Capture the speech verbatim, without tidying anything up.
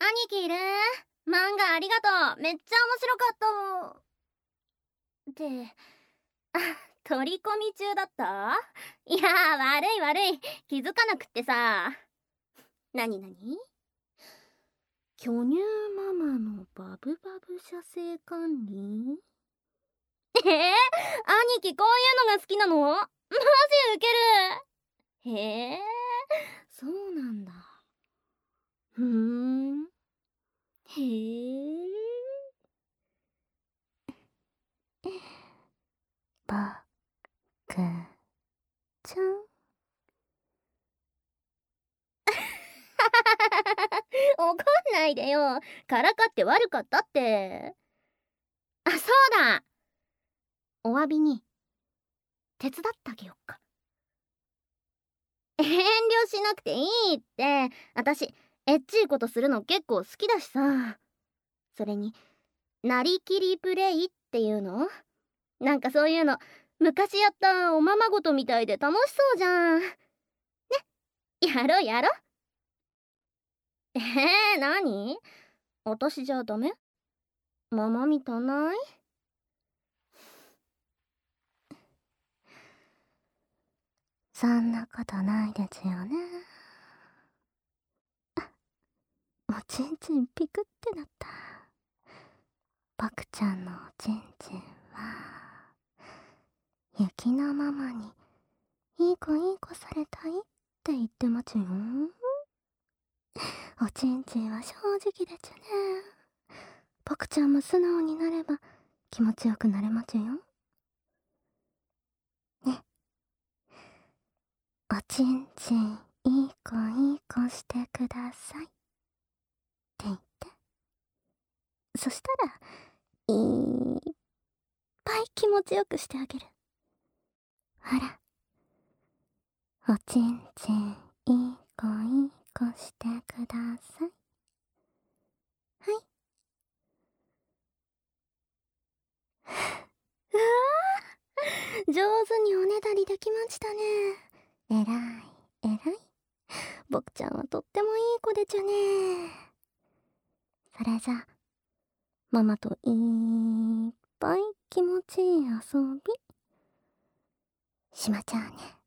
兄貴いる？漫画ありがとう。めっちゃ面白かった。って、あ、取り込み中だった？いやー、悪い悪い。気づかなくってさ。なになに？巨乳ママのバブバブ射精管理？えー、兄貴こういうのが好きなの？マジウケる。へえ、そうなんだ。ふーん。へえ。ばくちゃん。怒んないでよ。からかって悪かったって。あ、そうだ。お詫びに手伝ってあげよっか。遠慮しなくていいって。私エッチいことするの結構好きだしさ。それになりきりプレイっていうの、なんかそういうの昔やったおままごとみたいで楽しそうじゃんね。やろやろ。えー、なに？私じゃダメ？ママみたない？そんなことないですよね。おちんちんピクってなった。バクちゃんのおちんちんは雪のママにいい子いい子されたいって言ってますよ。おちんちんは正直でちゅね。バクちゃんも素直になれば気持ちよくなれますよね。おちんちんいい子いい子してくださいって言って、そしたらいっぱい気持ちよくしてあげる。ほら、おちんちんいい子いい子してください。はい。うわー、上手におねだりできましたね。えらいえらい。僕ちゃんはとってもいい子でちゅね。それじゃママといっぱい気持ちいい遊びしまちゃうね。